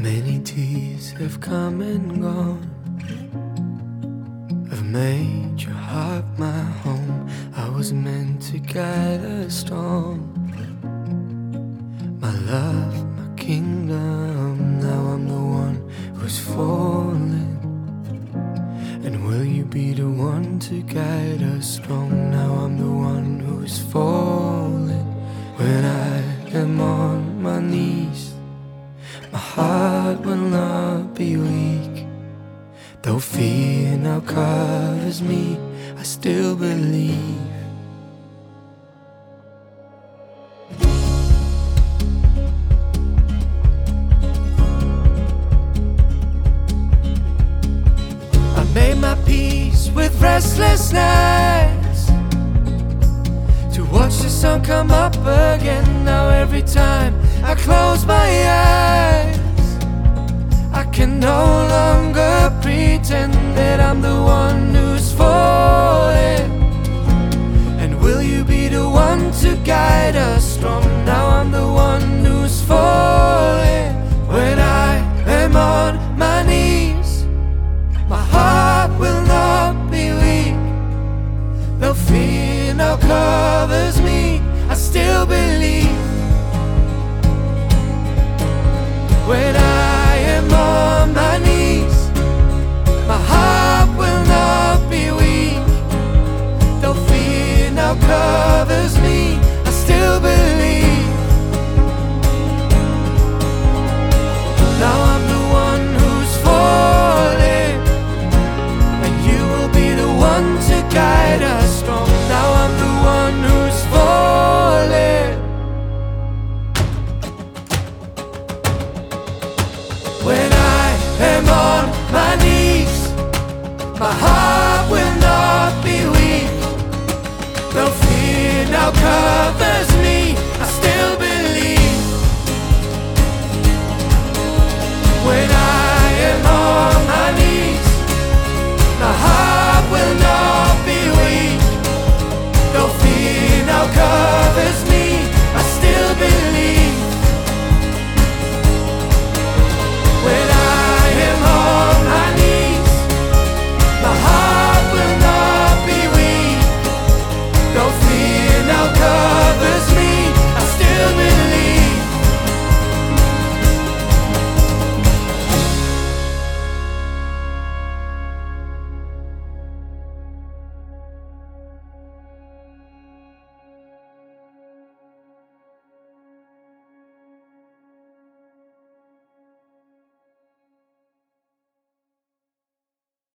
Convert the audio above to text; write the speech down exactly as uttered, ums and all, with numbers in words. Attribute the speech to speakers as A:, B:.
A: Many days have come and gone. I've made your heart my home. I was meant to guide a storm. My love, my kingdom. Now I'm the one who's falling. And will you be the one to guide us strong? Now I'm the one who's falling. When I am on my knees, my heart will not be weak. Though fear now covers me, I still believe. I made my peace with restless nights, to watch the sun come up again. Now every time